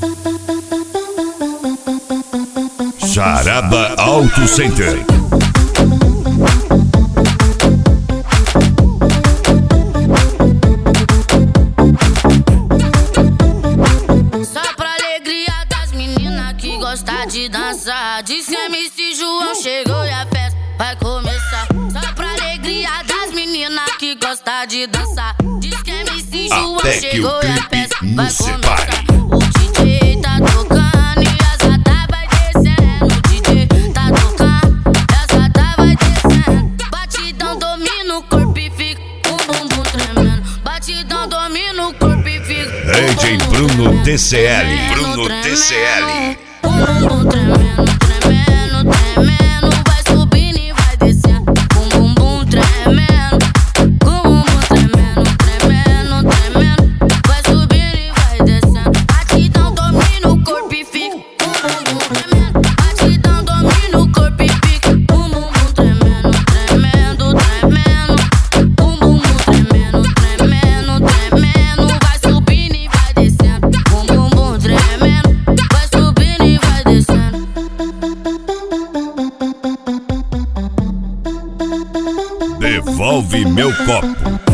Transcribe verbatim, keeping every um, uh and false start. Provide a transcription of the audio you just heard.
Charaba Auto Center. Só pra alegria das meninas que gostam de dançar. Diz que M C João chegou e a festa vai começar. Só pra alegria das meninas que gostam de dançar. Diz que M C João Até chegou que o e a clipe festa vai nos começar. separe. O D J tá tocando e as gatas vai descendo. O D J tá tocando e as gatas vai descendo. Batidão domina o corpo e fica com o bumbum tremendo. Batidão domina o corpo e fica D J Bruno D C L. Bruno D C L. O bumbum tremendo, tremendo, tremendo. Vai subindo e vai descendo. Com o bumbum tremendo. Com o bumbum tremendo, tremendo, tremendo. Vai subindo e vai descendo. Batidão domina o corpo e fica com o bumbum tremendo. Batidão domina o corpo e fica com o bumbum tremendo, tremendo, tremendo. Com o bumbum tremendo, tremendo, tremendo. Vai subindo e vai descendo. Com o bumbum tremendo. Vai subindo e vai descendo. Devolve meu copo.